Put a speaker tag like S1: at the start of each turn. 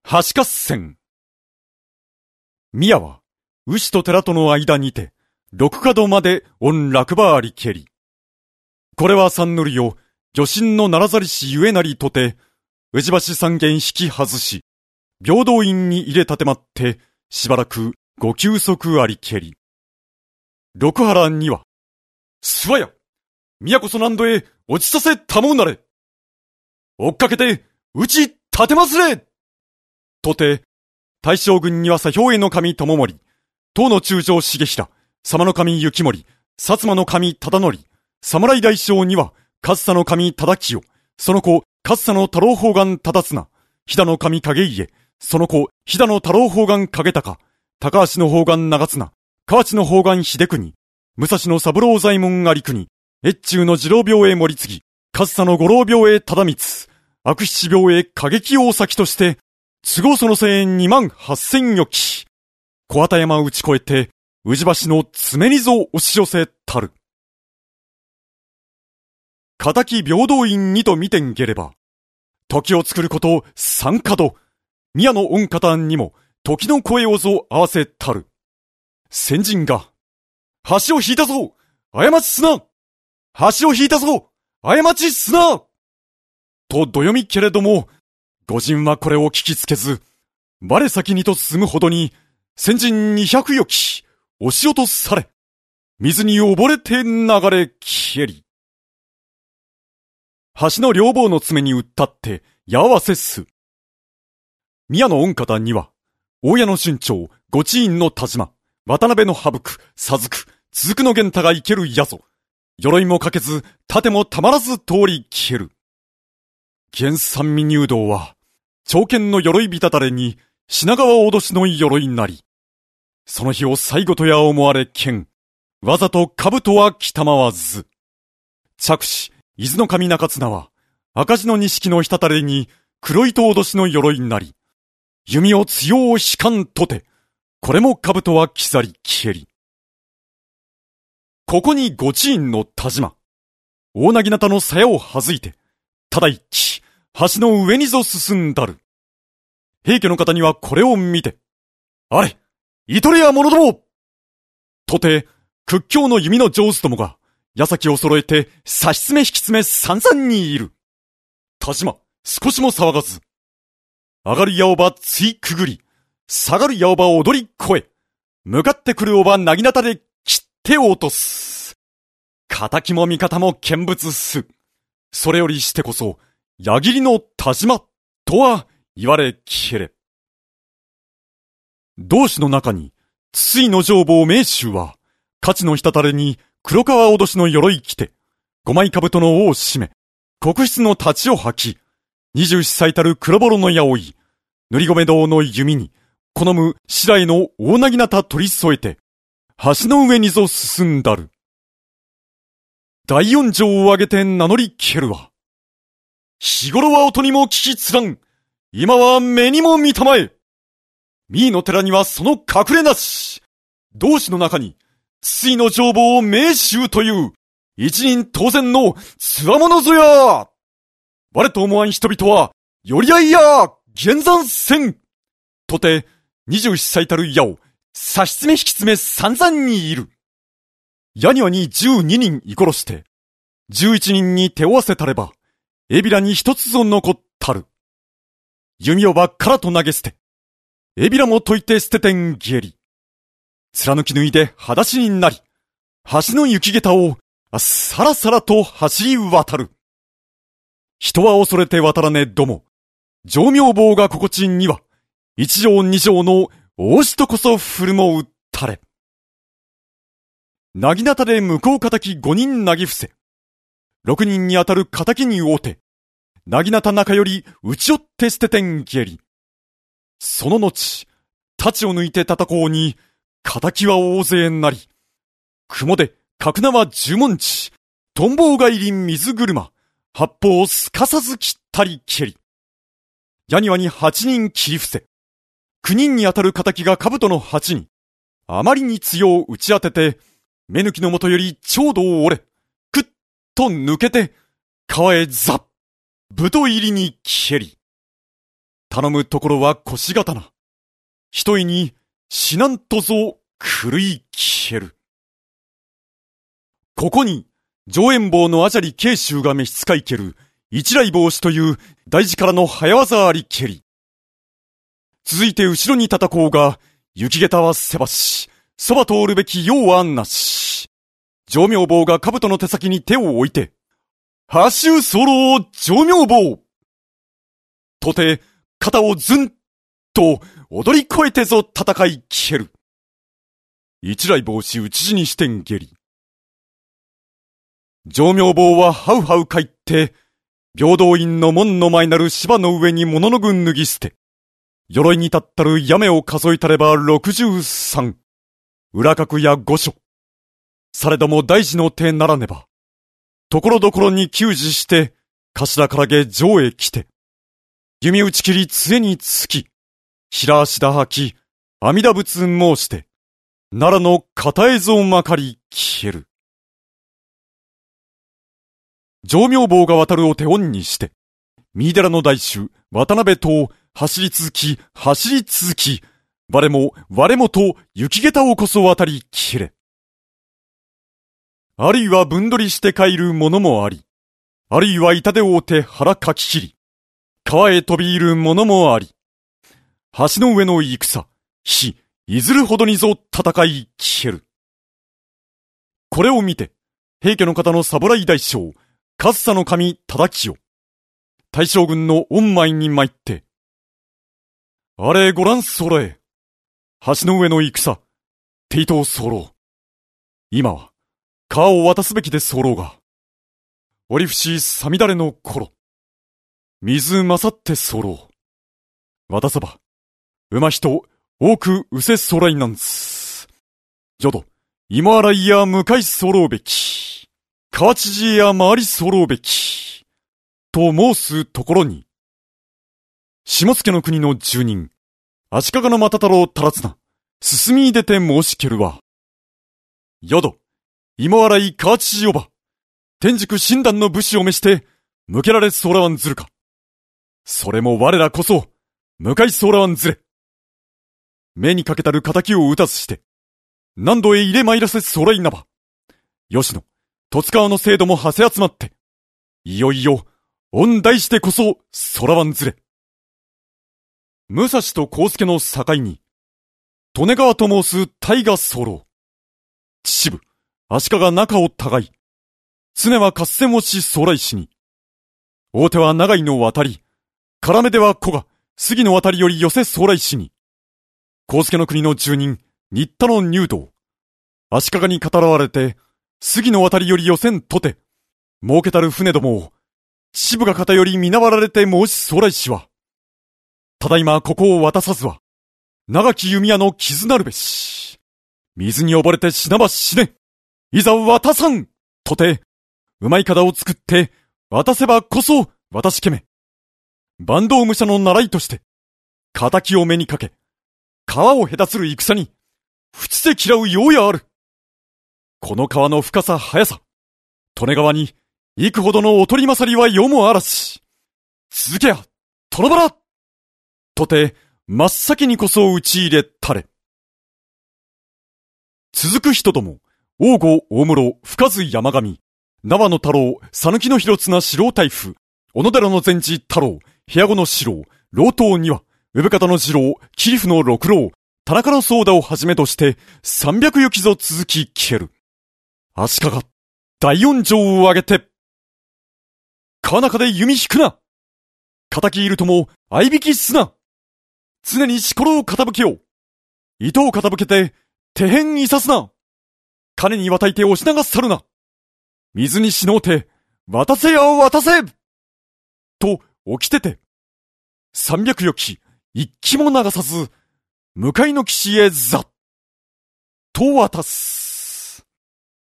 S1: 橋合戦。宮は、牛と寺との間にて、六角まで御落馬ありけり。これは三塗りを、御神のならざりしゆえなりとて、宇治橋三軒引き外し、平等院に入れたてまって、しばらくご休息ありけり。六原には、すわや、宮こそ南土へ落ちさせたもうなれ。追っかけて、打ち立てますれとて、大将軍には左兵衛の神友盛、唐の中将重衡、様の神幸盛、薩摩の神忠則、侍大将には、上総の神忠清、その子、上総の太郎砲丸忠綱、飛騨の神景家、その子、飛騨の太郎砲丸景高、高橋の砲丸長綱、河内の砲丸秀国、武蔵の三郎左衛門有国、越中の次郎病へ盛次、上総の五郎病へ忠光、悪七病へ過激大崎として、都合その声援28000余騎。小畑山を打ち越えて、宇治橋の爪にぞ押し寄せたる。敵平等院にと見てんげれば、時を作ること三角、宮の御方にも時の声をぞ合わせたる。先人が、橋を引いたぞ過ちすな橋を引いたぞ過ちすなとどよみけれども、御人はこれを聞きつけず、我先にと進むほどに、先人200余騎、押し落とされ、水に溺れて流れ消えり。橋の両方の爪に打ったって、矢合わせす。宮の御方には、大谷の春長、御知院の田島、渡辺の羽生、佐津続の源太が生けるやぞ。鎧もかけず、盾もたまらず通り消える。現三味入道は、長剣の鎧びたたれに、品川脅しの鎧なり。その日を最後とや思われ剣、わざと兜は着たまわず。着手、伊豆の神中綱は、赤字の錦のひたたれに、黒糸脅しの鎧なり。弓を強を引かんとて、これも兜は着去り消えり。ここに御知院の田島、大なぎなたの鞘をはずいて、ただ一騎、橋の上にぞ進んだる。平家の方にはこれを見て、あれ、いとれや者どもとて、屈強の弓の上手どもが、矢先を揃えて、差し詰め引き詰め散々にいる。田島、少しも騒がず。上がる矢をばついくぐり、下がる矢をば踊り越え、向かってくるおばなぎなたで切って落とす。敵も味方も見物す。それよりしてこそ、矢切の田島とは言われきれ。同志の中に、筒井の上坊名衆は、勝ちのひたたれに黒川脅しの鎧着て、五枚兜の尾を締め、黒筆の太刀を吐き、24歳たる黒ボロの矢を追い、塗り米堂の弓に、好む白井の大なぎなた取り添えて、橋の上にぞ進んだる。第四条を上げて名乗りけるわ。日頃は音にも聞きつらん。今は目にも見たまえ。三井の寺にはその隠れなし。同志の中に、筒井の上坊を名衆という、一人当然の強者ぞや。我と思わん人々は、より合いや、現山せん。とて、24歳たる矢を、差し詰め引き詰め散々にいる。矢にはに12人居殺して、11人に手を合わせたれば、エビラに一つぞ残ったる。弓をばっからと投げ捨て、エビラも解いて捨ててんげり。貫き脱いで裸足になり、橋の雪下駄を、さらさらと走り渡る。人は恐れて渡らねども、上明坊が心地には、一条二条の大しとこそ振るもうったれ。なぎなたで向こう敵5人なぎ伏せ、6人に当たる敵に追うて、なぎなた中より打ち寄って捨ててんげり。その後、太刀を抜いて戦おうに、敵は大勢なり。雲で角縄十文字、トンボウが入り水車、八方をすかさず切ったり蹴り。矢にはに8人切り伏せ、9人に当たる敵が兜の8に、あまりに強を打ち当てて、目抜きの元より長度を折れ、くっと抜けて、川へザッ、ぶと入りに蹴り。 頼むところは腰刀。ひとえに死なんとぞ狂い消える。ここに、上演坊のあじゃり慶州が召使いける、一来坊主という大事からの早技ありけり。続いて後ろに叩こうが、雪下駄はせばし、そば通るべき用はなし。上明坊が兜の手先に手を置いて、はしゅうそろう上明坊とて、肩をずんと踊り越えてぞ戦い消える。一来坊子討ち死にしてん下り。上明坊はハウハウ帰って、平等院の門の前なる芝の上に物の軍脱ぎ捨て、鎧に立ったるやめを数えたれば63。裏角や御所。されども大事の手ならねば。ところどころに給仕して、頭からげ上へ来て、弓打ち切り杖につき、平足だ吐き、阿弥陀仏申して、奈良の片絵図まかり消える。上明坊が渡るを手本にして、三井寺の大衆、渡辺と走り続き、我もと雪下駄をこそ渡り切れ。あるいは分取りして帰るものもあり、あるいは板で覆って腹かき切り、川へ飛び入るものもあり、橋の上の戦、いずるほどにぞ戦い消える。これを見て、平家の方の侍大将、上総の神忠清、大将軍の御前に参って、あれご覧そらえ、橋の上の戦、抵当候。今は、川を渡すべきで候が、折伏さみだれの頃、水勝って候。渡さば、馬人、多くうせそらいなんす。淀、芋洗いや向かい候べき。川知や回り候べき。と申すところに、下野の国の住人、足利の又太郎たらつな、進み出て申しけるは、淀、芋洗い川知おば、天竺診断の武士を召して、向けられ候わんずるか。それも我らこそ、向かい候わんずれ。目にかけたる仇を打たずして、何度へ入れ参らせ候いなば。吉野、十津川の制度もはせ集まって、いよいよ、恩大してこそ、候わんずれ。武蔵と康介の境に、利根川と申す大河候。秩父、足利仲を互い、常は合戦をし将来しに、大手は長井の渡り、絡めでは古賀、杉の渡りより寄せ将来しに、康介の国の住人、新田の入道、足利に語らわれて、杉の渡りより寄せんとて、儲けたる船どもを、秩父が方より見縄られて申し将来しは、ただいまここを渡さずは、長き弓矢の傷なるべし、水に溺れて死なば死ね、いざ渡さんとて、うまい方を作って、渡せばこそ、私けめ。坂東武者の習いとして、仇を目にかけ、川を隔つる戦に、淵せ嫌うようやある。この川の深さ速さ、利根川に、幾ほどのおとり勝りは世もあらし。続けや、殿原とて、真っ先にこそ打ち入れたれ。続く人ども、王吾大室、深津山上、縄野太郎、讃岐の広綱四郎大夫、小野寺の前治太郎、部屋子の四郎、老頭には、産方の次郎、桐生の六郎、田中の宗田をはじめとして、300よきぞ続き消える。足利、大音上を上げて、川中で弓引くな。仇いるとも、相引きすな。常にしころを傾けよう。糸を傾けて、手辺いさすな。金に渡いて押し流さるな。水にしのうて、渡せや渡せと、起きてて。300よき、一気も流さず、向かいの岸へざっと渡す。